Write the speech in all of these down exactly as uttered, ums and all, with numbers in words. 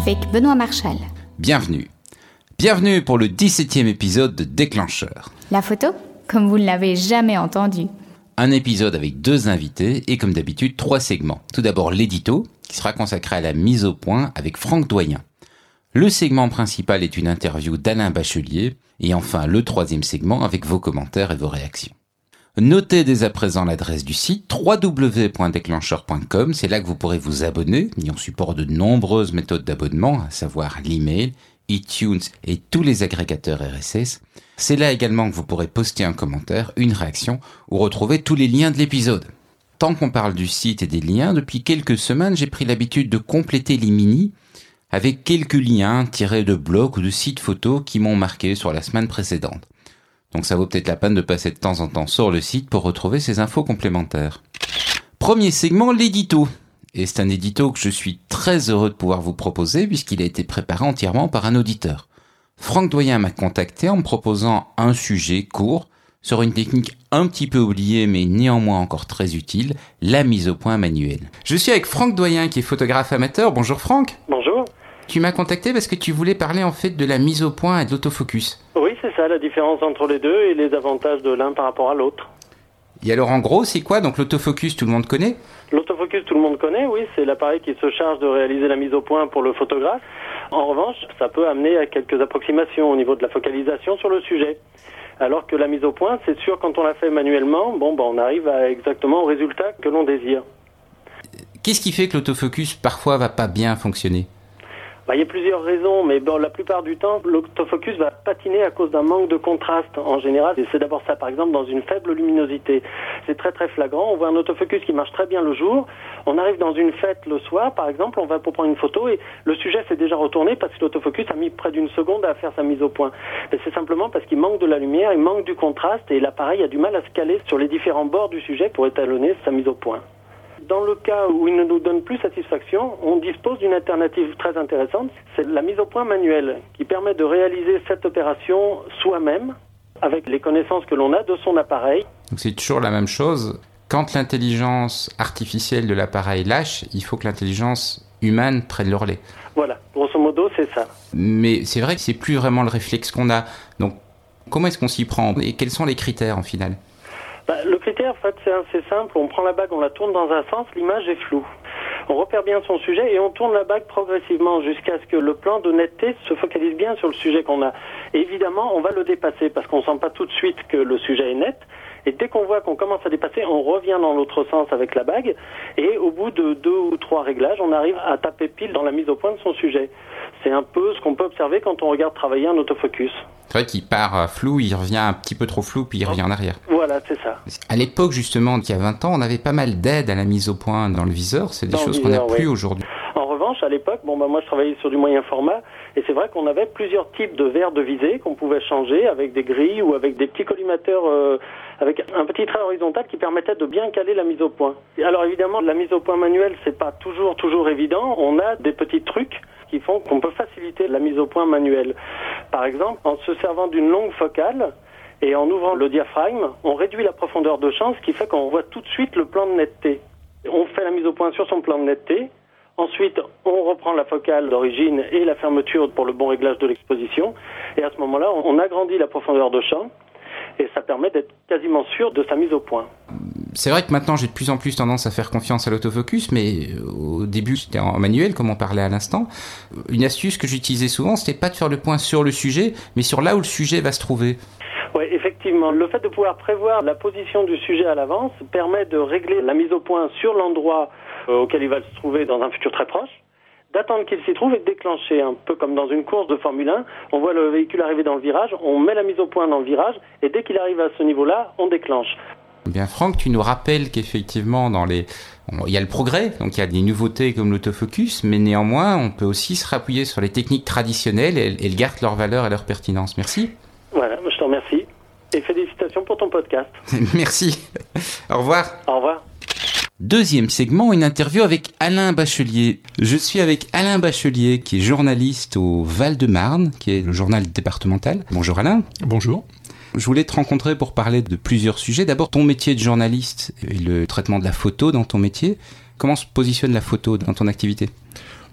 avec Benoît Marchal. Bienvenue. Bienvenue pour le dix-septième épisode de Déclencheur. La photo, comme vous ne l'avez jamais entendu. Un épisode avec deux invités et comme d'habitude, trois segments. Tout d'abord l'édito, qui sera consacré à la mise au point avec Franck Doyen. Le segment principal est une interview d'Alain Bachelier. Et enfin, le troisième segment avec vos commentaires et vos réactions. Notez dès à présent l'adresse du site w w w point déclencheur point com. C'est là que vous pourrez vous abonner. Et on supporte de nombreuses méthodes d'abonnement, à savoir l'email, iTunes et tous les agrégateurs R S S. C'est là également que vous pourrez poster un commentaire, une réaction ou retrouver tous les liens de l'épisode. Tant qu'on parle du site et des liens, depuis quelques semaines, j'ai pris l'habitude de compléter les mini avec quelques liens tirés de blogs ou de sites photos qui m'ont marqué sur la semaine précédente. Donc ça vaut peut-être la peine de passer de temps en temps sur le site pour retrouver ces infos complémentaires. Premier segment, l'édito. Et c'est un édito que je suis très heureux de pouvoir vous proposer puisqu'il a été préparé entièrement par un auditeur. Franck Doyen m'a contacté en me proposant un sujet court sur une technique un petit peu oubliée mais néanmoins encore très utile, la mise au point manuelle. Je suis avec Franck Doyen qui est photographe amateur. Bonjour Franck. Bonjour. Tu m'as contacté parce que tu voulais parler en fait de la mise au point et de l'autofocus. Oui, c'est ça, la différence entre les deux et les avantages de l'un par rapport à l'autre. Et alors en gros, c'est quoi donc l'autofocus, tout le monde connaît ? L'autofocus, tout le monde connaît, oui, c'est l'appareil qui se charge de réaliser la mise au point pour le photographe. En revanche, ça peut amener à quelques approximations au niveau de la focalisation sur le sujet. Alors que la mise au point, c'est sûr, quand on la fait manuellement, bon, ben, on arrive à exactement au résultat que l'on désire. Qu'est-ce qui fait que l'autofocus parfois va pas bien fonctionner ? Bah, il y a plusieurs raisons, mais bon, la plupart du temps, l'autofocus va patiner à cause d'un manque de contraste en général. Et c'est d'abord ça, par exemple, dans une faible luminosité. C'est très très flagrant. On voit un autofocus qui marche très bien le jour. On arrive dans une fête le soir, par exemple, on va pour prendre une photo et le sujet s'est déjà retourné parce que l'autofocus a mis près d'une seconde à faire sa mise au point. Et c'est simplement parce qu'il manque de la lumière, il manque du contraste et l'appareil a du mal à se caler sur les différents bords du sujet pour étalonner sa mise au point. Dans le cas où il ne nous donne plus satisfaction, on dispose d'une alternative très intéressante, c'est la mise au point manuelle, qui permet de réaliser cette opération soi-même, avec les connaissances que l'on a de son appareil. Donc c'est toujours la même chose. Quand l'intelligence artificielle de l'appareil lâche, il faut que l'intelligence humaine prenne le relais. Voilà, grosso modo, c'est ça. Mais c'est vrai que c'est plus vraiment le réflexe qu'on a. Donc comment est-ce qu'on s'y prend et quels sont les critères en finale ? Bah, le critère, en fait, c'est assez simple. On prend la bague, on la tourne dans un sens, l'image est floue. On repère bien son sujet et on tourne la bague progressivement jusqu'à ce que le plan de netteté se focalise bien sur le sujet qu'on a. Et évidemment, on va le dépasser parce qu'on sent pas tout de suite que le sujet est net. Et dès qu'on voit qu'on commence à dépasser, on revient dans l'autre sens avec la bague. Et au bout de deux ou trois réglages, on arrive à taper pile dans la mise au point de son sujet. C'est un peu ce qu'on peut observer quand on regarde travailler un autofocus. C'est vrai qu'il part flou, il revient un petit peu trop flou, puis il revient en arrière. Voilà, c'est ça. À l'époque, justement, il y a vingt ans, on avait pas mal d'aides à la mise au point dans le viseur. C'est des dans choses viseur, qu'on n'a plus oui. aujourd'hui. En revanche, à l'époque, bon, bah, moi, je travaillais sur du moyen format, et c'est vrai qu'on avait plusieurs types de verres de visée qu'on pouvait changer avec des grilles ou avec des petits collimateurs euh, avec un petit trait horizontal qui permettait de bien caler la mise au point. Et alors, évidemment, la mise au point manuelle, c'est pas toujours, toujours évident. On a des petits trucs qui font qu'on peut faciliter la mise au point manuelle. Par exemple, en se servant d'une longue focale et en ouvrant le diaphragme, on réduit la profondeur de champ, ce qui fait qu'on voit tout de suite le plan de netteté. On fait la mise au point sur son plan de netteté. Ensuite, on reprend la focale d'origine et la fermeture pour le bon réglage de l'exposition. Et à ce moment-là, on agrandit la profondeur de champ et ça permet d'être quasiment sûr de sa mise au point. C'est vrai que maintenant, j'ai de plus en plus tendance à faire confiance à l'autofocus, mais au début, c'était en manuel, comme on parlait à l'instant. Une astuce que j'utilisais souvent, c'était pas de faire le point sur le sujet, mais sur là où le sujet va se trouver. Oui, effectivement. Le fait de pouvoir prévoir la position du sujet à l'avance permet de régler la mise au point sur l'endroit auquel il va se trouver dans un futur très proche, d'attendre qu'il s'y trouve et de déclencher, un peu comme dans une course de Formule un. On voit le véhicule arriver dans le virage, on met la mise au point dans le virage, et dès qu'il arrive à ce niveau-là, on déclenche. Bien Franck, tu nous rappelles qu'effectivement dans les, il y a le progrès, donc il y a des nouveautés comme l'autofocus, mais néanmoins on peut aussi se rappuyer sur les techniques traditionnelles et elles gardent leur valeur et leur pertinence. Merci. Voilà, je te remercie et félicitations pour ton podcast. Merci. Au revoir. Au revoir. Deuxième segment, une interview avec Alain Bachelier. Je suis avec Alain Bachelier, qui est journaliste au Val-de-Marne, qui est le journal départemental. Bonjour Alain. Bonjour. Je voulais te rencontrer pour parler de plusieurs sujets. D'abord, ton métier de journaliste et le traitement de la photo dans ton métier. Comment se positionne la photo dans ton activité ?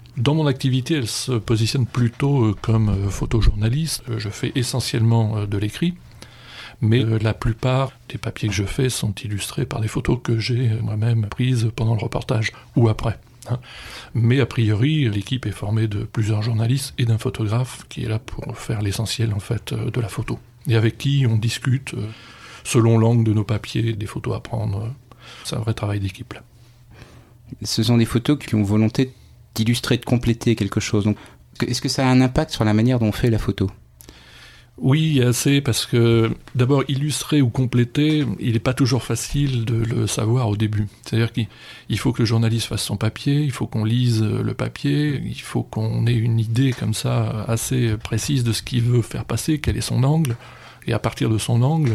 Dans mon activité, elle se positionne plutôt comme photojournaliste. Je fais essentiellement de l'écrit, mais la plupart des papiers que je fais sont illustrés par des photos que j'ai moi-même prises pendant le reportage ou après. Mais a priori, l'équipe est formée de plusieurs journalistes et d'un photographe qui est là pour faire l'essentiel en fait de la photo. Et avec qui on discute selon l'angle de nos papiers, des photos à prendre. C'est un vrai travail d'équipe là. Ce sont des photos qui ont volonté d'illustrer, de compléter quelque chose. Donc, est-ce que ça a un impact sur la manière dont on fait la photo ? Oui, assez, parce que d'abord, illustrer ou compléter, il n'est pas toujours facile de le savoir au début. C'est-à-dire qu'il faut que le journaliste fasse son papier, il faut qu'on lise le papier, il faut qu'on ait une idée comme ça assez précise de ce qu'il veut faire passer, quel est son angle, et à partir de son angle,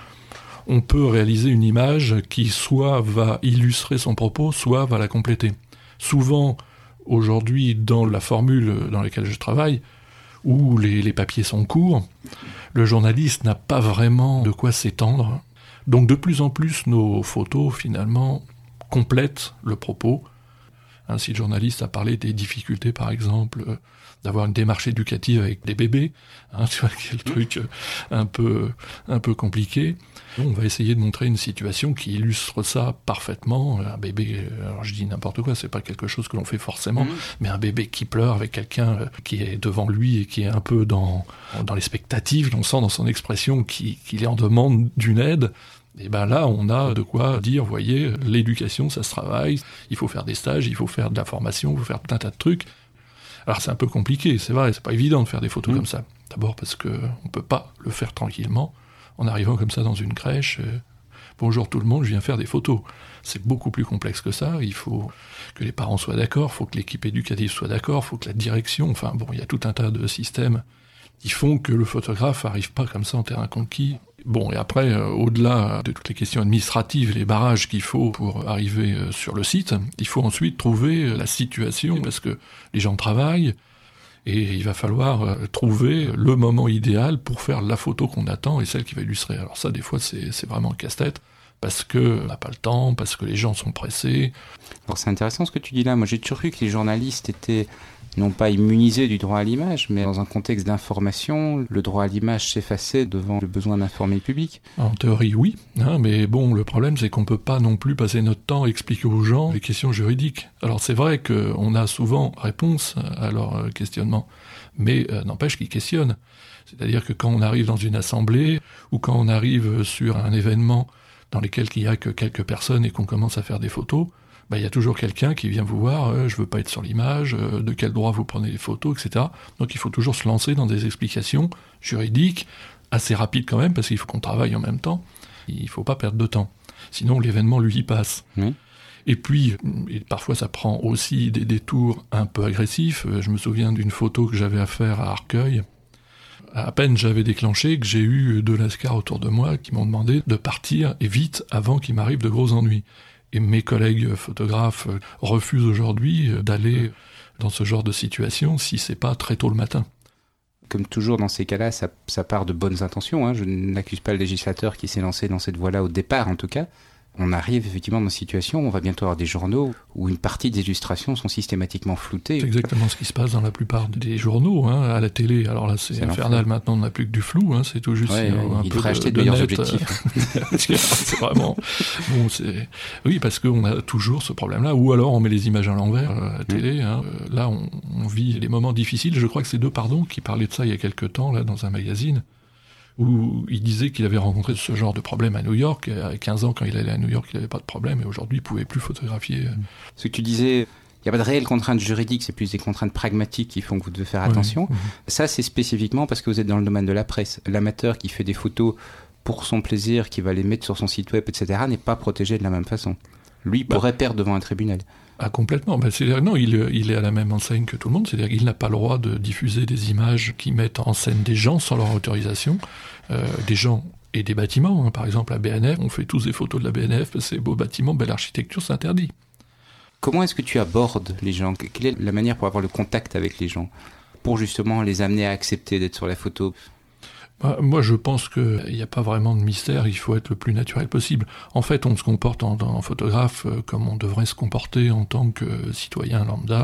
on peut réaliser une image qui soit va illustrer son propos, soit va la compléter. Souvent, aujourd'hui, dans la formule dans laquelle je travaille, où les, les papiers sont courts, le journaliste n'a pas vraiment de quoi s'étendre. Donc de plus en plus, nos photos, finalement, complètent le propos. Hein, si le journaliste a parlé des difficultés, par exemple, euh, d'avoir une démarche éducative avec des bébés, hein, tu vois, quel truc euh, un peu, un peu compliqué. On va essayer de montrer une situation qui illustre ça parfaitement. Un bébé, alors je dis n'importe quoi, c'est pas quelque chose que l'on fait forcément, mmh. mais un bébé qui pleure avec quelqu'un qui est devant lui et qui est un peu dans, dans l'expectative, on sent dans son expression qu'il, qu'il est en demande d'une aide. Et ben là, on a de quoi dire, vous voyez, l'éducation, ça se travaille, il faut faire des stages, il faut faire de la formation, il faut faire tout un tas de trucs. Alors c'est un peu compliqué, c'est vrai, c'est pas évident de faire des photos mmh. comme ça. D'abord parce que on peut pas le faire tranquillement, en arrivant comme ça dans une crèche, euh, bonjour tout le monde, je viens faire des photos. C'est beaucoup plus complexe que ça, il faut que les parents soient d'accord, il faut que l'équipe éducative soit d'accord, il faut que la direction, enfin bon, il y a tout un tas de systèmes qui font que le photographe arrive pas comme ça en terrain conquis. Bon, et après, euh, au-delà de toutes les questions administratives, les barrages qu'il faut pour arriver euh, sur le site, il faut ensuite trouver euh, la situation, parce que les gens travaillent, et il va falloir euh, trouver le moment idéal pour faire la photo qu'on attend et celle qui va illustrer. Alors ça, des fois, c'est, c'est vraiment un casse-tête, parce qu'on n'a pas le temps, parce que les gens sont pressés. Alors c'est intéressant ce que tu dis là. Moi, j'ai toujours cru que les journalistes étaient non pas immunisés du droit à l'image, mais dans un contexte d'information, le droit à l'image s'effaçait devant le besoin d'informer le public. En théorie, oui, hein, mais bon, le problème, c'est qu'on peut pas non plus passer notre temps à expliquer aux gens les questions juridiques. Alors c'est vrai qu'on a souvent réponse à leurs questionnements, mais euh, n'empêche qu'ils questionnent. C'est-à-dire que quand on arrive dans une assemblée, ou quand on arrive sur un événement dans lequel il y a que quelques personnes et qu'on commence à faire des photos, bah, il y a toujours quelqu'un qui vient vous voir, euh, je veux pas être sur l'image, euh, de quel droit vous prenez les photos, et cetera. Donc il faut toujours se lancer dans des explications juridiques, assez rapides quand même, parce qu'il faut qu'on travaille en même temps. Il faut pas perdre de temps. Sinon l'événement, lui, y passe. Oui. Et puis, et parfois ça prend aussi des détours un peu agressifs. Je me souviens d'une photo que j'avais à faire à Arcueil. À peine j'avais déclenché que j'ai eu deux lascars autour de moi qui m'ont demandé de partir et vite avant qu'il m'arrive de gros ennuis. Et mes collègues photographes refusent aujourd'hui d'aller dans ce genre de situation si c'est pas très tôt le matin. Comme toujours dans ces cas-là, ça, ça part de bonnes intentions. Hein. Je n'accuse pas le législateur qui s'est lancé dans cette voie-là au départ, en tout cas. On arrive effectivement dans une situation où on va bientôt avoir des journaux où une partie des illustrations sont systématiquement floutées. C'est exactement ce qui se passe dans la plupart des journaux, hein, à la télé. Alors là, c'est, c'est infernal. Maintenant, on n'a plus que du flou, hein, c'est tout juste. Ouais, un, un il peu devrait de, acheter de, de meilleurs net. objectifs. C'est vraiment. Bon, c'est. Oui, parce qu'on a toujours ce problème-là. Ou alors, on met les images à l'envers à la télé. Mmh. Hein. Là, on, on vit les moments difficiles. Je crois que c'est deux pardon qui parlaient de ça il y a quelque temps là dans un magazine, où il disait qu'il avait rencontré ce genre de problème à New York. À quinze ans, quand il allait à New York, il n'avait pas de problème, et aujourd'hui, il ne pouvait plus photographier. Ce que tu disais, il n'y a pas de réelles contraintes juridiques, c'est plus des contraintes pragmatiques qui font que vous devez faire attention. Oui, oui. Ça, c'est spécifiquement parce que vous êtes dans le domaine de la presse. L'amateur qui fait des photos pour son plaisir, qui va les mettre sur son site web, et cetera, n'est pas protégé de la même façon. Lui bah, pourrait perdre devant un tribunal. Ah, complètement. Bah, c'est-à-dire, non, il, il est à la même enseigne que tout le monde. C'est-à-dire qu'il n'a pas le droit de diffuser des images qui mettent en scène des gens sans leur autorisation. Euh, des gens et des bâtiments. Hein. Par exemple, la B N F, on fait tous des photos de la B N F, c'est beaux bâtiments, belle architecture, c'est interdit. Comment est-ce que tu abordes les gens ? Quelle est la manière pour avoir le contact avec les gens ? Pour justement les amener à accepter d'être sur la photo ? Bah, moi, je pense qu'il n'y a pas vraiment de mystère, il faut être le plus naturel possible. En fait, on se comporte en, en photographe euh, comme on devrait se comporter en tant que citoyen lambda,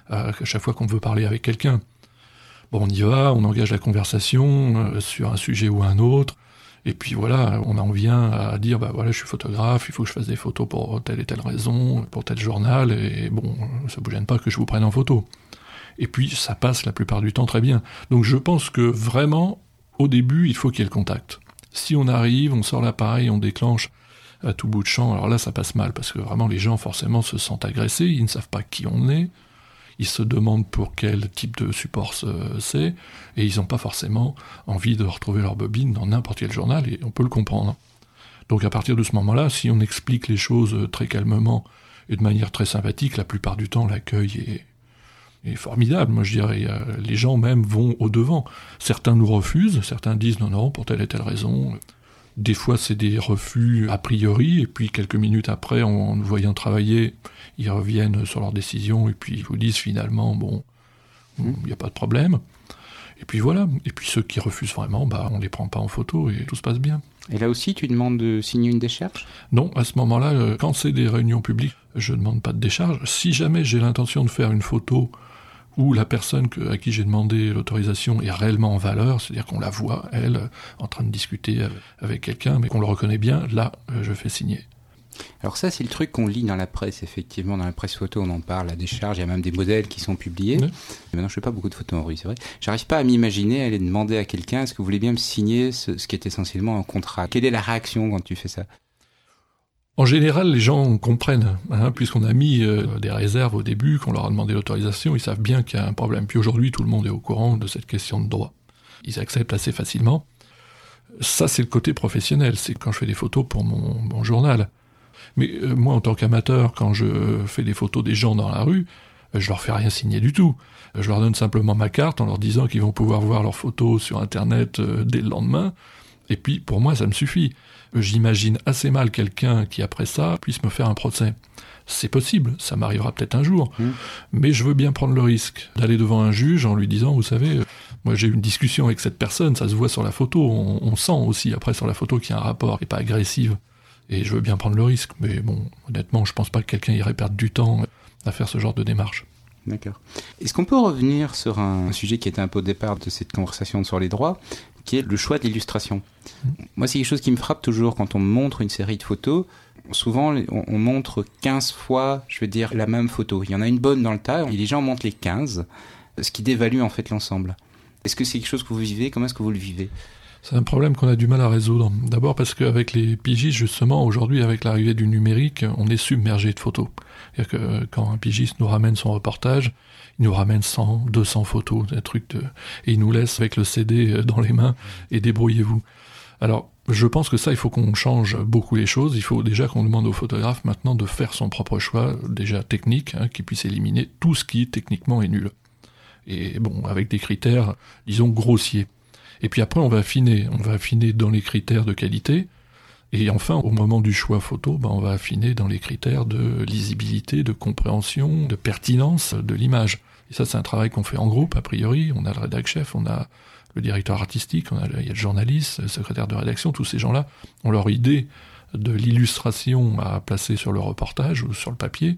à chaque fois qu'on veut parler avec quelqu'un. Bon, on y va, on engage la conversation euh, sur un sujet ou un autre, et puis voilà, on en vient à dire, bah voilà, je suis photographe, il faut que je fasse des photos pour telle et telle raison, pour tel journal, et bon, ça vous gêne pas que je vous prenne en photo. Et puis, ça passe la plupart du temps très bien. Donc je pense que vraiment, au début, il faut qu'il y ait le contact. Si on arrive, on sort l'appareil, on déclenche à tout bout de champ, alors là, ça passe mal, parce que vraiment, les gens, forcément, se sentent agressés, ils ne savent pas qui on est, ils se demandent pour quel type de support c'est, et ils n'ont pas forcément envie de retrouver leur bobine dans n'importe quel journal, et on peut le comprendre. Donc à partir de ce moment-là, si on explique les choses très calmement et de manière très sympathique, la plupart du temps, l'accueil est est formidable, moi je dirais. Les gens même vont au-devant. Certains nous refusent, certains disent non, non, pour telle et telle raison. Des fois c'est des refus a priori, et puis quelques minutes après, en nous voyant travailler, ils reviennent sur leur décision, et puis ils vous disent finalement, bon, il n'y a pas de problème. Et puis voilà. Et puis ceux qui refusent vraiment, bah, on les prend pas en photo, et tout se passe bien. Et là aussi, tu demandes de signer une décharge ? Non, à ce moment-là, quand c'est des réunions publiques, je ne demande pas de décharge. Si jamais j'ai l'intention de faire une photo où la personne que, à qui j'ai demandé l'autorisation est réellement en valeur, c'est-à-dire qu'on la voit, elle, en train de discuter avec quelqu'un, mais qu'on le reconnaît bien, là, je fais signer. Alors ça, c'est le truc qu'on lit dans la presse, effectivement, dans la presse photo, on en parle, la décharge, il y a même des modèles qui sont publiés. Oui. Maintenant, je fais pas beaucoup de photos en rue, c'est vrai. J'arrive pas à m'imaginer aller demander à quelqu'un, est-ce que vous voulez bien me signer ce, ce qui est essentiellement un contrat ? Quelle est la réaction quand tu fais ça ? En général, les gens comprennent, hein, puisqu'on a mis euh, des réserves au début, qu'on leur a demandé l'autorisation, ils savent bien qu'il y a un problème. Puis aujourd'hui, tout le monde est au courant de cette question de droit. Ils acceptent assez facilement. Ça, c'est le côté professionnel, c'est quand je fais des photos pour mon, mon journal. Mais euh, moi, en tant qu'amateur, quand je fais des photos des gens dans la rue, euh, je leur fais rien signer du tout. Je leur donne simplement ma carte en leur disant qu'ils vont pouvoir voir leurs photos sur Internet euh, dès le lendemain. Et puis, pour moi, ça me suffit. J'imagine assez mal quelqu'un qui, après ça, puisse me faire un procès. C'est possible, ça m'arrivera peut-être un jour, mmh. mais je veux bien prendre le risque d'aller devant un juge en lui disant, vous savez, euh, moi j'ai eu une discussion avec cette personne, ça se voit sur la photo, on, on sent aussi après sur la photo qu'il y a un rapport, et pas agressive, et je veux bien prendre le risque, mais bon, honnêtement, je pense pas que quelqu'un irait perdre du temps à faire ce genre de démarche. D'accord. Est-ce qu'on peut revenir sur un sujet qui était un peu au départ de cette conversation sur les droits, qui est le choix de l'illustration. Mmh. Moi, c'est quelque chose qui me frappe toujours quand on montre une série de photos. Souvent, on, on montre quinze fois, je veux dire, la même photo. Il y en a une bonne dans le tas, et les gens montrent les quinze, ce qui dévalue en fait l'ensemble. Est-ce que c'est quelque chose que vous vivez ? Comment est-ce que vous le vivez ? C'est un problème qu'on a du mal à résoudre. D'abord parce qu'avec les pigistes, justement, aujourd'hui, avec l'arrivée du numérique, on est submergé de photos. C'est-à-dire que quand un pigiste nous ramène son reportage, il nous ramène cent, deux cents photos, des trucs de... et il nous laisse avec le C D dans les mains, et débrouillez-vous. Alors, je pense que ça, il faut qu'on change beaucoup les choses. Il faut déjà qu'on demande au photographe maintenant de faire son propre choix, déjà technique, hein, qui puisse éliminer tout ce qui techniquement est nul. Et bon, avec des critères, disons, grossiers. Et puis après, on va affiner. On va affiner dans les critères de qualité. Et enfin, au moment du choix photo, ben, on va affiner dans les critères de lisibilité, de compréhension, de pertinence de l'image. Et ça, c'est un travail qu'on fait en groupe, a priori. On a le rédac-chef, on a le directeur artistique, on a le, il y a le journaliste, le secrétaire de rédaction, tous ces gens-là ont leur idée de l'illustration à placer sur le reportage ou sur le papier.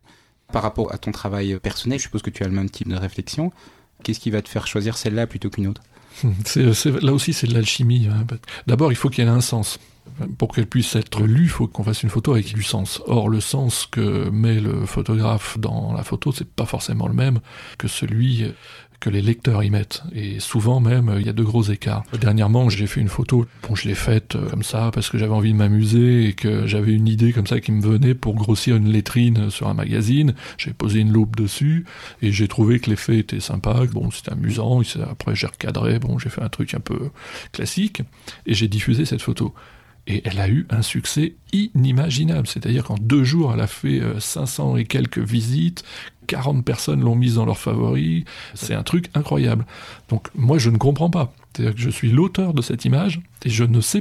Par rapport à ton travail personnel, je suppose que tu as le même type de réflexion. Qu'est-ce qui va te faire choisir celle-là plutôt qu'une autre ? c'est, c'est, Là aussi, c'est de l'alchimie. Hein. D'abord, il faut qu'elle ait un sens. Pour qu'elle puisse être lue, il faut qu'on fasse une photo avec du sens. Or, le sens que met le photographe dans la photo, c'est pas forcément le même que celui que les lecteurs y mettent. Et souvent même, il y a de gros écarts. Dernièrement, j'ai fait une photo. Bon, je l'ai faite comme ça parce que j'avais envie de m'amuser et que j'avais une idée comme ça qui me venait pour grossir une lettrine sur un magazine. J'ai posé une loupe dessus et j'ai trouvé que l'effet était sympa. Bon, c'était amusant. Après, j'ai recadré. Bon, j'ai fait un truc un peu classique et j'ai diffusé cette photo. Et elle a eu un succès inimaginable. C'est-à-dire qu'en deux jours, elle a fait cinq cents et quelques visites, quarante personnes l'ont mise dans leurs favoris. C'est un truc incroyable. Donc moi, je ne comprends pas. C'est-à-dire que je suis l'auteur de cette image et je ne sais pas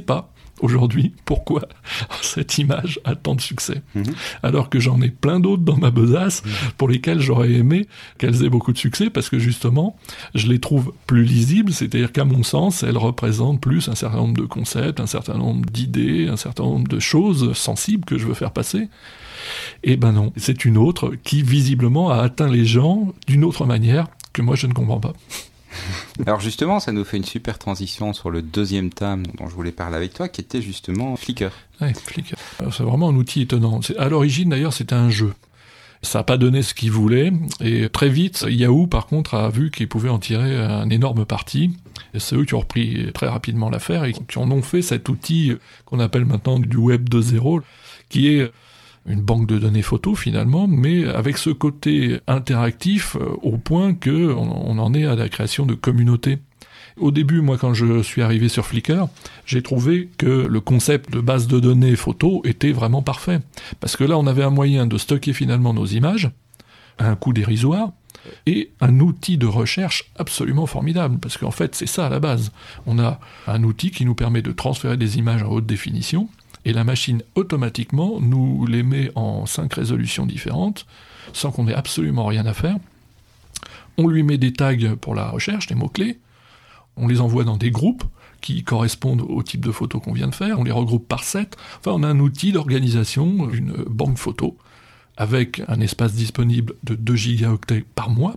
aujourd'hui pourquoi cette image a tant de succès. Mmh. Alors que j'en ai plein d'autres dans ma besace mmh. pour lesquelles j'aurais aimé qu'elles aient beaucoup de succès, parce que justement, je les trouve plus lisibles, c'est-à-dire qu'à mon sens, elles représentent plus un certain nombre de concepts, un certain nombre d'idées, un certain nombre de choses sensibles que je veux faire passer. Et ben non, c'est une autre qui visiblement a atteint les gens d'une autre manière que moi je ne comprends pas. Alors justement, ça nous fait une super transition sur le deuxième thème dont je voulais parler avec toi, qui était justement Flickr. Oui, Flickr. Alors, c'est vraiment un outil étonnant. C'est, à l'origine d'ailleurs, c'était un jeu. Ça n'a pas donné ce qu'il voulait, et très vite, Yahoo par contre a vu qu'il pouvait en tirer un énorme parti. Et c'est eux qui ont repris très rapidement l'affaire et qui en ont fait cet outil qu'on appelle maintenant du Web deux point zéro, qui est une banque de données photos finalement, mais avec ce côté interactif euh, au point que on, on en est à la création de communautés. Au début, moi, quand je suis arrivé sur Flickr, j'ai trouvé que le concept de base de données photos était vraiment parfait. Parce que là, on avait un moyen de stocker finalement nos images, à un coût dérisoire, et un outil de recherche absolument formidable. Parce qu'en fait, c'est ça à la base. On a un outil qui nous permet de transférer des images en haute définition, et la machine, automatiquement, nous les met en cinq résolutions différentes, sans qu'on ait absolument rien à faire. On lui met des tags pour la recherche, des mots-clés. On les envoie dans des groupes qui correspondent au type de photo qu'on vient de faire. On les regroupe par set. Enfin, on a un outil d'organisation, une banque photo, avec un espace disponible de deux gigaoctets par mois,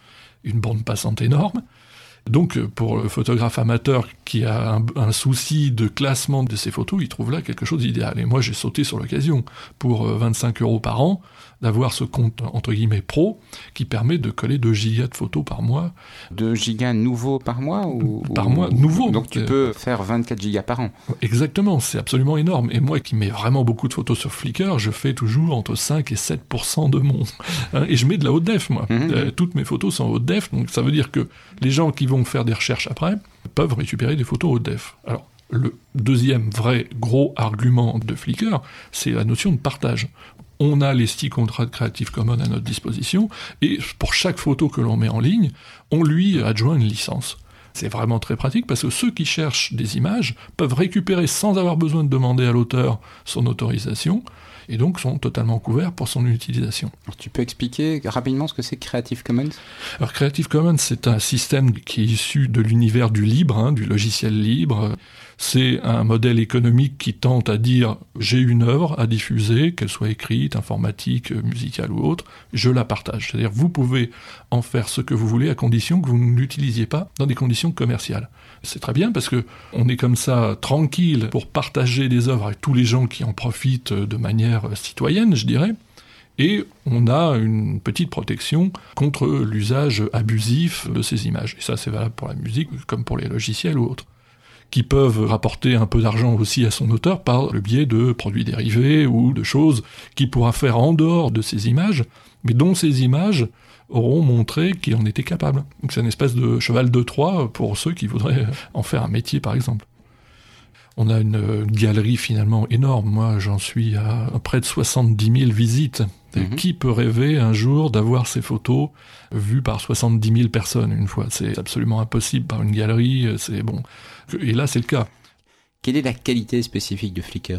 une bande passante énorme. Donc, pour le photographe amateur qui a un, un souci de classement de ses photos, il trouve là quelque chose d'idéal. Et moi, j'ai sauté sur l'occasion pour vingt-cinq euros par an d'avoir ce compte, entre guillemets, pro, qui permet de coller deux gigas de photos par mois. deux gigas nouveaux par mois ou, Par ou, mois, nouveaux. Donc, tu euh, peux faire vingt-quatre gigas par an. Exactement, c'est absolument énorme. Et moi, qui mets vraiment beaucoup de photos sur Flickr, je fais toujours entre cinq et sept pour cent de mon... Hein, et je mets de la haute def, moi. Mmh. Euh, toutes mes photos sont en haute def, donc ça veut dire que les gens qui vont faire des recherches après peuvent récupérer des photos haute def. Alors, le deuxième vrai gros argument de Flickr, c'est la notion de partage. On a les six contrats de Creative Commons à notre disposition, et pour chaque photo que l'on met en ligne, on lui adjoint une licence. C'est vraiment très pratique, parce que ceux qui cherchent des images peuvent récupérer sans avoir besoin de demander à l'auteur son autorisation, et donc sont totalement couverts pour son utilisation. Alors, tu peux expliquer rapidement ce que c'est Creative Commons ? Alors Creative Commons, c'est un système qui est issu de l'univers du libre, hein, du logiciel libre. C'est un modèle économique qui tente à dire « j'ai une œuvre à diffuser, qu'elle soit écrite, informatique, musicale ou autre, je la partage ». C'est-à-dire vous pouvez en faire ce que vous voulez à condition que vous ne l'utilisiez pas dans des conditions commerciales. C'est très bien parce que on est comme ça tranquille pour partager des œuvres avec tous les gens qui en profitent de manière citoyenne, je dirais. Et on a une petite protection contre l'usage abusif de ces images. Et ça, c'est valable pour la musique comme pour les logiciels ou autres, qui peuvent rapporter un peu d'argent aussi à son auteur par le biais de produits dérivés ou de choses qu'il pourra faire en dehors de ces images, mais dont ces images auront montré qu'il en était capable. Donc c'est une espèce de cheval de Troie pour ceux qui voudraient en faire un métier, par exemple. On a une galerie finalement énorme. Moi, j'en suis à près de soixante-dix mille visites. Mmh. Qui peut rêver un jour d'avoir ces photos vues par soixante-dix mille personnes une fois ? C'est absolument impossible par une galerie. C'est bon. Et là, c'est le cas. Quelle est la qualité spécifique de Flickr ?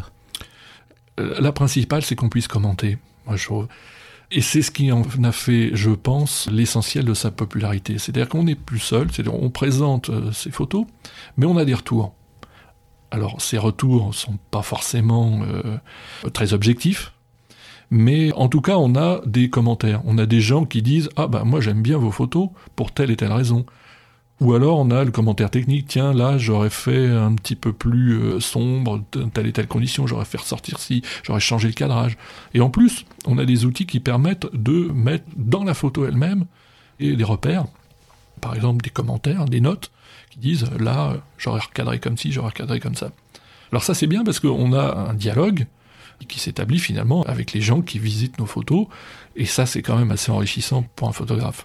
La principale, c'est qu'on puisse commenter. Moi, je trouve. Et c'est ce qui en a fait, je pense, l'essentiel de sa popularité. C'est-à-dire qu'on n'est plus seul, c'est-à-dire on présente euh, ses photos, mais on a des retours. Alors, ces retours sont pas forcément euh, très objectifs, mais en tout cas, on a des commentaires. On a des gens qui disent « Ah bah moi j'aime bien vos photos pour telle et telle raison ». Ou alors on a le commentaire technique, tiens là j'aurais fait un petit peu plus euh, sombre, telle et telle condition, j'aurais fait ressortir ci, j'aurais changé le cadrage. Et en plus, on a des outils qui permettent de mettre dans la photo elle-même et des repères, par exemple des commentaires, des notes, qui disent là j'aurais recadré comme ci, j'aurais recadré comme ça. Alors ça c'est bien parce qu'on a un dialogue qui s'établit finalement avec les gens qui visitent nos photos, et ça c'est quand même assez enrichissant pour un photographe.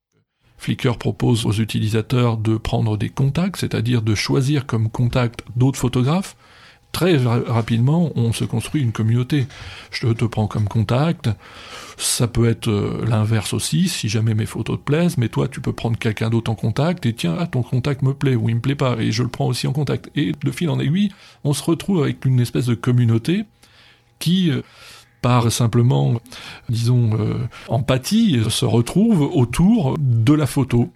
Flickr propose aux utilisateurs de prendre des contacts, c'est-à-dire de choisir comme contact d'autres photographes, très ra- rapidement, on se construit une communauté. Je te prends comme contact. Ça peut être euh, l'inverse aussi, si jamais mes photos te plaisent, mais toi, tu peux prendre quelqu'un d'autre en contact, et tiens, ah, ton contact me plaît, ou il me plaît pas, et je le prends aussi en contact. Et de fil en aiguille, on se retrouve avec une espèce de communauté qui, euh, par simplement, disons, euh, empathie, se retrouve autour de la photo.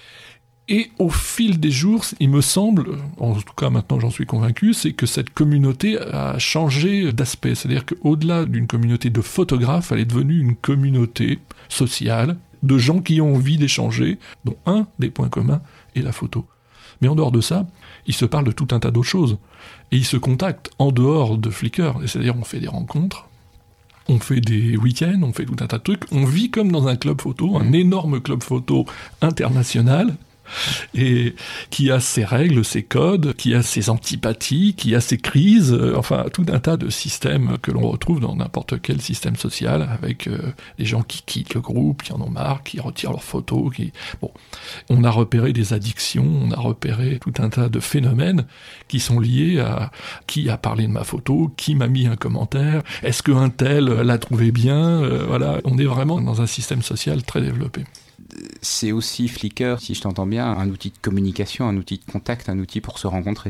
Et au fil des jours, il me semble, en tout cas maintenant j'en suis convaincu, c'est que cette communauté a changé d'aspect. C'est-à-dire qu'au-delà d'une communauté de photographes, elle est devenue une communauté sociale de gens qui ont envie d'échanger, dont un des points communs est la photo. Mais en dehors de ça, ils se parlent de tout un tas d'autres choses. Et ils se contactent en dehors de Flickr. C'est-à-dire on fait des rencontres, on fait des week-ends, on fait tout un tas de trucs. On vit comme dans un club photo, un énorme club photo international, et qui a ses règles, ses codes, qui a ses antipathies, qui a ses crises, euh, enfin tout un tas de systèmes que l'on retrouve dans n'importe quel système social, avec euh, des gens qui quittent le groupe, qui en ont marre, qui retirent leurs photos, qui... Bon, on a repéré des addictions, on a repéré tout un tas de phénomènes qui sont liés à qui a parlé de ma photo, qui m'a mis un commentaire, est-ce qu'un tel l'a trouvé bien, euh, voilà, on est vraiment dans un système social très développé. C'est aussi Flickr, si je t'entends bien, un outil de communication, un outil de contact, un outil pour se rencontrer.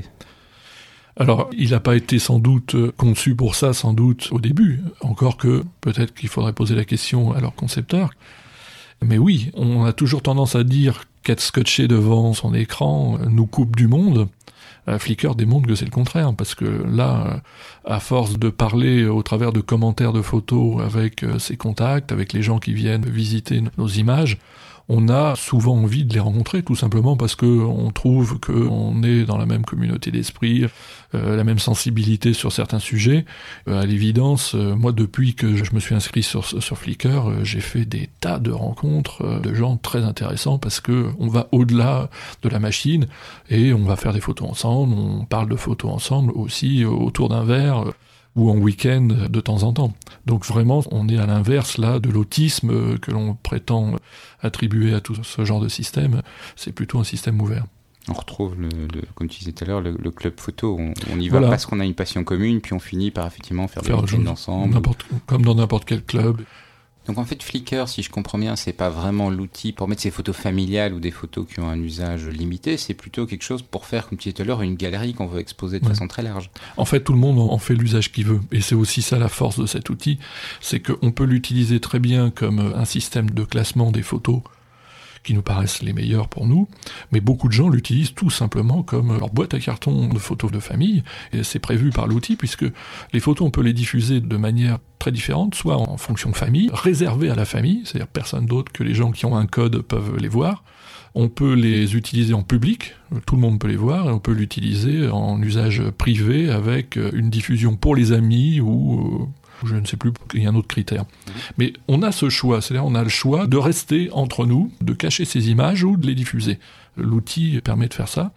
Alors, il n'a pas été sans doute conçu pour ça, sans doute, au début. Encore que, peut-être qu'il faudrait poser la question à leur concepteur. Mais oui, on a toujours tendance à dire qu'être scotché devant son écran nous coupe du monde. Flickr démontre que c'est le contraire, parce que là, à force de parler au travers de commentaires de photos avec ses contacts, avec les gens qui viennent visiter nos images, on a souvent envie de les rencontrer, tout simplement parce que on trouve qu'on est dans la même communauté d'esprit, euh, la même sensibilité sur certains sujets. Euh, à l'évidence, euh, moi, depuis que je me suis inscrit sur, sur Flickr, euh, j'ai fait des tas de rencontres euh, de gens très intéressants parce que on va au-delà de la machine et on va faire des photos ensemble, on parle de photos ensemble aussi euh, autour d'un verre, euh, ou en week-end de temps en temps. Donc vraiment, on est à l'inverse là de l'autisme que l'on prétend attribuer à tout ce genre de système. C'est plutôt un système ouvert. On retrouve, le, le, comme tu disais tout à l'heure, le, le club photo. On, on y va voilà. Parce qu'on a une passion commune, puis on finit par effectivement faire, faire des week-ends ensemble. Comme dans n'importe quel club. Donc en fait, Flickr, si je comprends bien, c'est pas vraiment l'outil pour mettre ses photos familiales ou des photos qui ont un usage limité, c'est plutôt quelque chose pour faire, comme tu disais tout à l'heure, une galerie qu'on veut exposer de ouais. façon très large. En fait, tout le monde en fait l'usage qu'il veut. Et c'est aussi ça la force de cet outil, c'est qu'on peut l'utiliser très bien comme un système de classement des photos qui nous paraissent les meilleurs pour nous, mais beaucoup de gens l'utilisent tout simplement comme leur boîte à carton de photos de famille, et c'est prévu par l'outil, puisque les photos, on peut les diffuser de manière très différente, soit en fonction de famille, réservées à la famille, c'est-à-dire personne d'autre que les gens qui ont un code peuvent les voir. On peut les utiliser en public, tout le monde peut les voir, et on peut l'utiliser en usage privé avec une diffusion pour les amis ou... je ne sais plus, il y a un autre critère. Mmh. Mais on a ce choix, c'est-à-dire on a le choix de rester entre nous, de cacher ces images ou de les diffuser. L'outil permet de faire ça.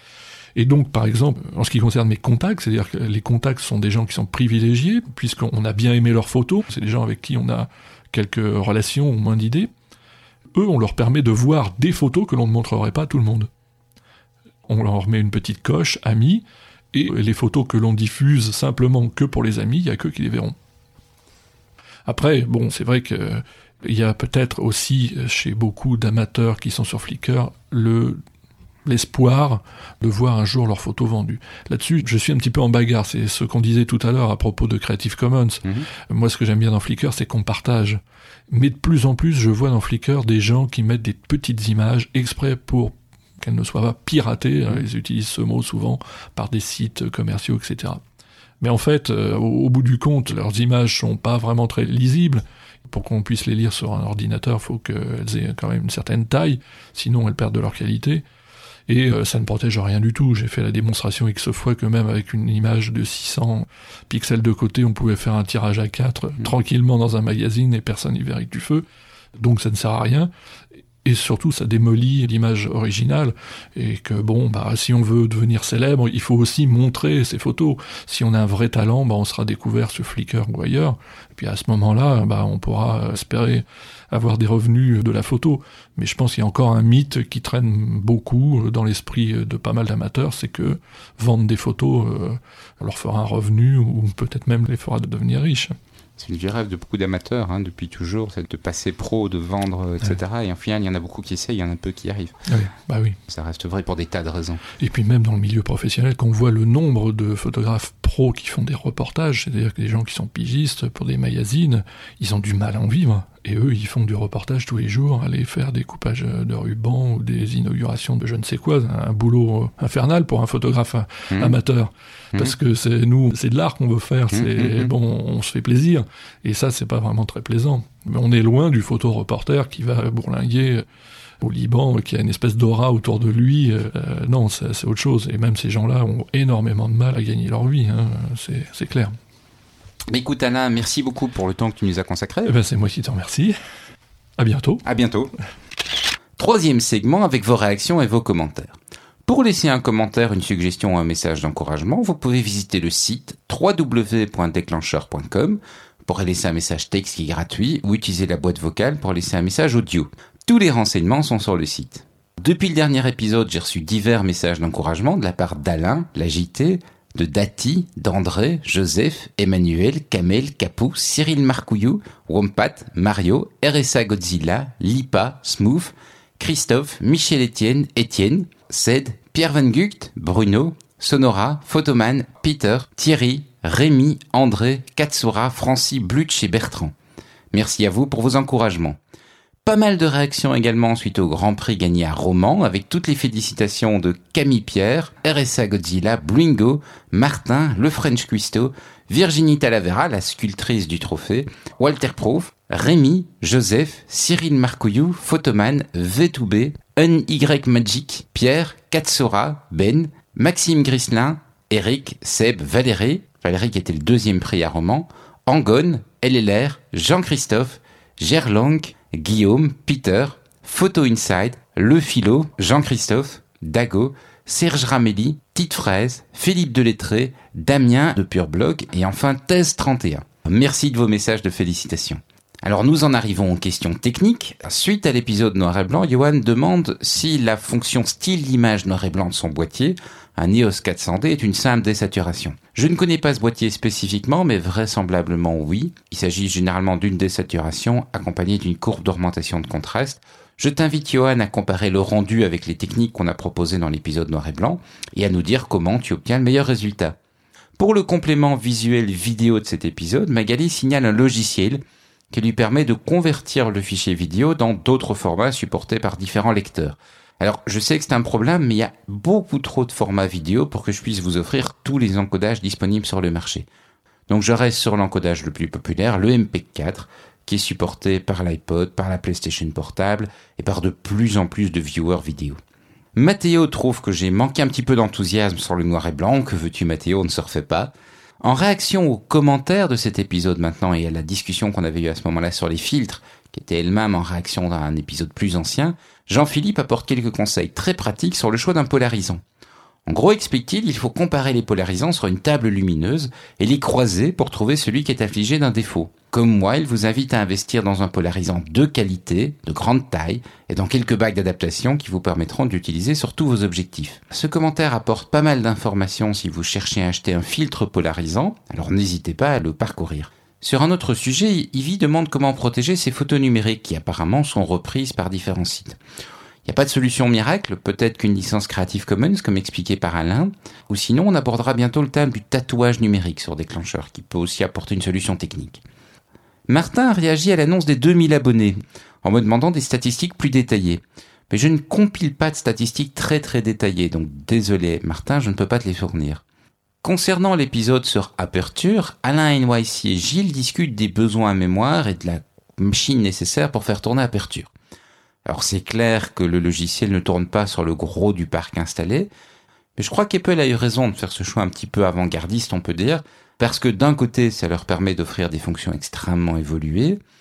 Et donc, par exemple, en ce qui concerne mes contacts, c'est-à-dire que les contacts sont des gens qui sont privilégiés, puisqu'on a bien aimé leurs photos, c'est des gens avec qui on a quelques relations ou moins d'idées. Eux, on leur permet de voir des photos que l'on ne montrerait pas à tout le monde. On leur met une petite coche, amis, et les photos que l'on diffuse simplement que pour les amis, il n'y a qu'eux qui les verront. Après, bon, c'est vrai que il y a peut-être aussi chez beaucoup d'amateurs qui sont sur Flickr le l'espoir de voir un jour leurs photos vendues. Là-dessus, je suis un petit peu en bagarre. C'est ce qu'on disait tout à l'heure à propos de Creative Commons. Mmh. Moi, ce que j'aime bien dans Flickr, c'est qu'on partage. Mais de plus en plus, je vois dans Flickr des gens qui mettent des petites images exprès pour qu'elles ne soient pas piratées. Mmh. Ils utilisent ce mot souvent par des sites commerciaux, et cetera. Mais en fait, euh, au, au bout du compte, leurs images sont pas vraiment très lisibles. Pour qu'on puisse les lire sur un ordinateur, il faut qu'elles aient quand même une certaine taille, sinon elles perdent de leur qualité. Et euh, ça ne protège rien du tout. J'ai fait la démonstration X fois que même avec une image de six cents pixels de côté, on pouvait faire un tirage à quatre mmh. tranquillement dans un magazine et personne n'y verrait du feu. Donc ça ne sert à rien. Et surtout, ça démolit l'image originale. Et que bon, bah, si on veut devenir célèbre, il faut aussi montrer ses photos. Si on a un vrai talent, bah, on sera découvert sur Flickr ou ailleurs. Et puis à ce moment-là, bah, on pourra espérer avoir des revenus de la photo. Mais je pense qu'il y a encore un mythe qui traîne beaucoup dans l'esprit de pas mal d'amateurs, c'est que vendre des photos euh, leur fera un revenu ou peut-être même les fera devenir riches. C'est le vieux rêve de beaucoup d'amateurs, hein, depuis toujours, c'est de passer pro, de vendre, et cetera. Ouais. Et en final, il y en a beaucoup qui essayent, il y en a peu qui y arrivent. Oui, bah oui. Ça reste vrai pour des tas de raisons. Et puis même dans le milieu professionnel, quand on voit le nombre de photographes pros qui font des reportages, c'est-à-dire que les gens qui sont pigistes pour des magazines, ils ont du mal à en vivre. Et eux, ils font du reportage tous les jours, aller faire des coupages de rubans ou des inaugurations de je ne sais quoi, un boulot infernal pour un photographe mmh. amateur. Mmh. Parce que c'est nous, c'est de l'art qu'on veut faire, c'est mmh. bon, on se fait plaisir. Et ça, c'est pas vraiment très plaisant. Mais on est loin du photoreporter qui va bourlinguer au Liban, qui a une espèce d'aura autour de lui. Euh, non, c'est, c'est autre chose. Et même ces gens-là ont énormément de mal à gagner leur vie, hein. c'est, c'est clair. Mais écoute Alain, merci beaucoup pour le temps que tu nous as consacré. Eh ben, c'est moi qui t'en remercie. À bientôt. À bientôt. Troisième segment avec vos réactions et vos commentaires. Pour laisser un commentaire, une suggestion ou un message d'encouragement, vous pouvez visiter le site w w w point déclencheur point com. Vous pourrez laisser un message texte qui est gratuit ou utiliser la boîte vocale pour laisser un message audio. Tous les renseignements sont sur le site. Depuis le dernier épisode, j'ai reçu divers messages d'encouragement de la part d'Alain, la J T, de Dati, d'André, Joseph, Emmanuel, Kamel, Capou, Cyril Marcouillou, Wompat, Mario, R S A Godzilla, Lipa, Smooth, Christophe, Michel Etienne, Étienne, Ced, Pierre Van Gucht, Bruno, Sonora, Photoman, Peter, Thierry, Rémi, André, Katsura, Francis, Blutch et Bertrand. Merci à vous pour vos encouragements. Pas mal de réactions également suite au Grand Prix gagné à Romans, avec toutes les félicitations de Camille Pierre, R S A Godzilla, Blingo, Martin, le French Cuisto, Virginie Talavera, la sculptrice du trophée, Walter Proof, Rémi, Joseph, Cyril Marcouillou, Photoman, V deux B, Un Y Magic, Pierre, Katsura, Ben, Maxime Grislin, Eric, Seb, Valérie, Valérie qui était le deuxième prix à Romans, Angone, L L R, Jean-Christophe, Gerlang, Guillaume, Peter, Photo Inside, Le Philo, Jean-Christophe, Dago, Serge Ramelli, Tite Fraise, Philippe Delettré, Damien de Pure Blog et enfin Thèse trente et un. Merci de vos messages de félicitations. Alors nous en arrivons aux questions techniques. Suite à l'épisode noir et blanc, Johan demande si la fonction style d'image noir et blanc de son boîtier, un E O S quatre cents D, est une simple désaturation. Je ne connais pas ce boîtier spécifiquement, mais vraisemblablement oui. Il s'agit généralement d'une désaturation accompagnée d'une courbe d'augmentation de contraste. Je t'invite Johan à comparer le rendu avec les techniques qu'on a proposées dans l'épisode noir et blanc et à nous dire comment tu obtiens le meilleur résultat. Pour le complément visuel vidéo de cet épisode, Magali signale un logiciel qui lui permet de convertir le fichier vidéo dans d'autres formats supportés par différents lecteurs. Alors, je sais que c'est un problème, mais il y a beaucoup trop de formats vidéo pour que je puisse vous offrir tous les encodages disponibles sur le marché. Donc, je reste sur l'encodage le plus populaire, le M P quatre, qui est supporté par l'iPod, par la PlayStation portable et par de plus en plus de viewers vidéo. Mathéo trouve que j'ai manqué un petit peu d'enthousiasme sur le noir et blanc. Que veux-tu, Mathéo, on ne se refait pas. En réaction aux commentaires de cet épisode maintenant et à la discussion qu'on avait eue à ce moment-là sur les filtres, qui était elle-même en réaction à un épisode plus ancien, Jean-Philippe apporte quelques conseils très pratiques sur le choix d'un polarisant. En gros, explique-t-il, il faut comparer les polarisants sur une table lumineuse et les croiser pour trouver celui qui est affligé d'un défaut. Comme moi, il vous invite à investir dans un polarisant de qualité, de grande taille, et dans quelques bagues d'adaptation qui vous permettront de l'utiliser sur tous vos objectifs. Ce commentaire apporte pas mal d'informations si vous cherchez à acheter un filtre polarisant, alors n'hésitez pas à le parcourir. Sur un autre sujet, Yvi demande comment protéger ses photos numériques qui apparemment sont reprises par différents sites. Il n'y a pas de solution miracle, peut-être qu'une licence Creative Commons, comme expliqué par Alain, ou sinon on abordera bientôt le thème du tatouage numérique sur Déclencheur, qui peut aussi apporter une solution technique. Martin a réagi à l'annonce des deux mille abonnés, en me demandant des statistiques plus détaillées. Mais je ne compile pas de statistiques très très détaillées, donc désolé Martin, je ne peux pas te les fournir. Concernant l'épisode sur Aperture, Alain N Y C et Gilles discutent des besoins à mémoire et de la machine nécessaire pour faire tourner Aperture. Alors c'est clair que le logiciel ne tourne pas sur le gros du parc installé, mais je crois qu'Apple a eu raison de faire ce choix un petit peu avant-gardiste, on peut dire, parce que d'un côté, ça leur permet d'offrir des fonctions extrêmement évoluées,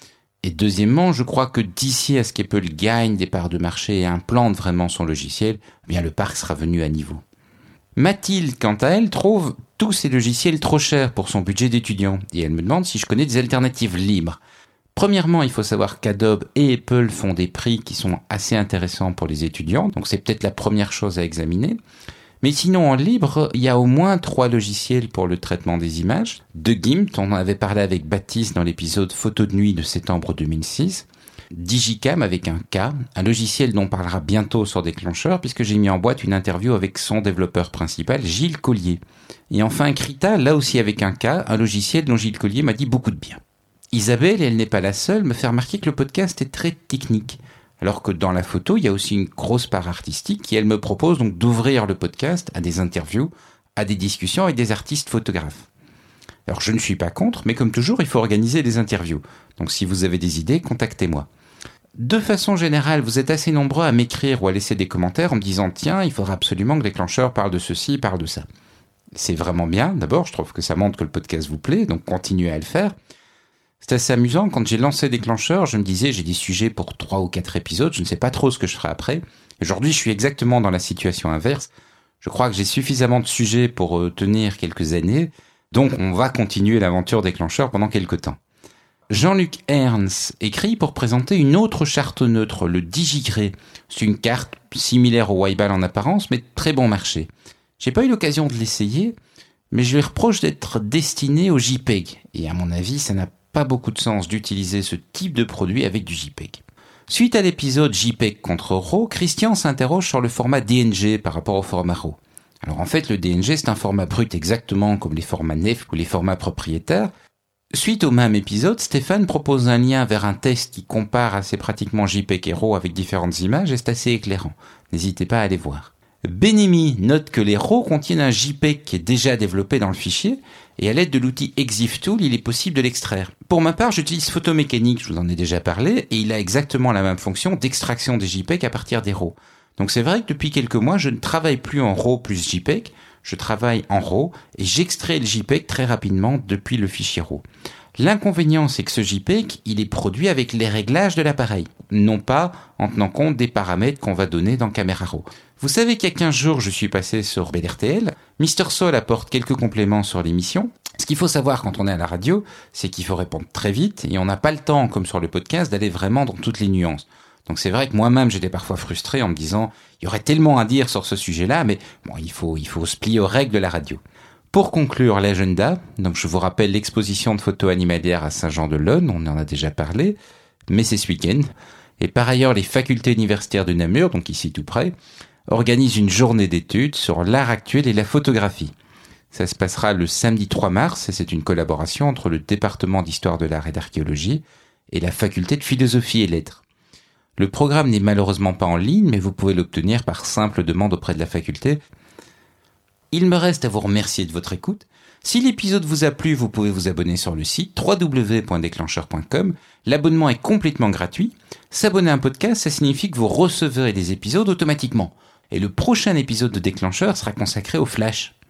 Et deuxièmement, je crois que d'ici à ce qu'Apple gagne des parts de marché et implante vraiment son logiciel, eh bien le parc sera venu à niveau. Mathilde, quant à elle, trouve tous ces logiciels trop chers pour son budget d'étudiant et elle me demande si je connais des alternatives libres. Premièrement, il faut savoir qu'Adobe et Apple font des prix qui sont assez intéressants pour les étudiants, donc c'est peut-être la première chose à examiner. Mais sinon, en libre, il y a au moins trois logiciels pour le traitement des images. De GIMP, on en avait parlé avec Baptiste dans l'épisode Photo de nuit de septembre deux mille six. Digicam avec un K, un logiciel dont on parlera bientôt sur Déclencheur puisque j'ai mis en boîte une interview avec son développeur principal, Gilles Collier. Et enfin Krita, là aussi avec un K, un logiciel dont Gilles Collier m'a dit beaucoup de bien. Isabelle, et elle n'est pas la seule, me fait remarquer que le podcast est très technique. Alors que dans la photo, il y a aussi une grosse part artistique et elle me propose donc d'ouvrir le podcast à des interviews, à des discussions avec des artistes photographes. Alors je ne suis pas contre, mais comme toujours, il faut organiser des interviews. Donc si vous avez des idées, contactez-moi. De façon générale, vous êtes assez nombreux à m'écrire ou à laisser des commentaires en me disant « Tiens, il faudra absolument que Déclencheur parle de ceci, parle de ça ». C'est vraiment bien. D'abord, je trouve que ça montre que le podcast vous plaît, donc continuez à le faire. C'est assez amusant, quand j'ai lancé Déclencheur, je me disais j'ai des sujets pour trois ou quatre épisodes, je ne sais pas trop ce que je ferai après. Aujourd'hui, je suis exactement dans la situation inverse. Je crois que j'ai suffisamment de sujets pour euh, tenir quelques années, donc on va continuer l'aventure Déclencheur pendant quelques temps. Jean-Luc Ernst écrit pour présenter une autre charte neutre, le DigiGray. C'est une carte similaire au Weiball en apparence, mais de très bon marché. J'ai pas eu l'occasion de l'essayer, mais je lui reproche d'être destiné au JPEG, et à mon avis, ça n'a pas beaucoup de sens d'utiliser ce type de produit avec du JPEG. Suite à l'épisode JPEG contre RAW, Christian s'interroge sur le format D N G par rapport au format RAW. Alors en fait, le D N G, c'est un format brut exactement comme les formats N E F ou les formats propriétaires. Suite au même épisode, Stéphane propose un lien vers un test qui compare assez pratiquement JPEG et RAW avec différentes images et c'est assez éclairant. N'hésitez pas à aller voir. Benemi note que les RAW contiennent un JPEG qui est déjà développé dans le fichier et à l'aide de l'outil ExifTool, il est possible de l'extraire. Pour ma part, j'utilise Photomécanique, je vous en ai déjà parlé, et il a exactement la même fonction d'extraction des JPEG à partir des RAW. Donc c'est vrai que depuis quelques mois, je ne travaille plus en RAW plus JPEG, je travaille en RAW et j'extrais le JPEG très rapidement depuis le fichier RAW. L'inconvénient, c'est que ce JPEG, il est produit avec les réglages de l'appareil, non pas en tenant compte des paramètres qu'on va donner dans Camera Raw. Vous savez qu'il y a quinze jours, je suis passé sur B R T L. Mister Sol apporte quelques compléments sur l'émission. Ce qu'il faut savoir quand on est à la radio, c'est qu'il faut répondre très vite et on n'a pas le temps, comme sur le podcast, d'aller vraiment dans toutes les nuances. Donc c'est vrai que moi-même, j'étais parfois frustré en me disant « il y aurait tellement à dire sur ce sujet-là, mais bon, il faut, il faut se plier aux règles de la radio ». Pour conclure l'agenda, donc je vous rappelle l'exposition de photos animalières à Saint-Jean-de-Losne, on en a déjà parlé, mais c'est ce week-end. Et par ailleurs, les facultés universitaires de Namur, donc ici tout près, organisent une journée d'études sur l'art actuel et la photographie. Ça se passera le samedi trois mars et c'est une collaboration entre le département d'histoire de l'art et d'archéologie et la faculté de philosophie et lettres. Le programme n'est malheureusement pas en ligne, mais vous pouvez l'obtenir par simple demande auprès de la faculté. Il me reste à vous remercier de votre écoute. Si l'épisode vous a plu, vous pouvez vous abonner sur le site w w w point déclencheur point com. L'abonnement est complètement gratuit. S'abonner à un podcast, ça signifie que vous recevrez les épisodes automatiquement. Et le prochain épisode de Déclencheur sera consacré au Flash.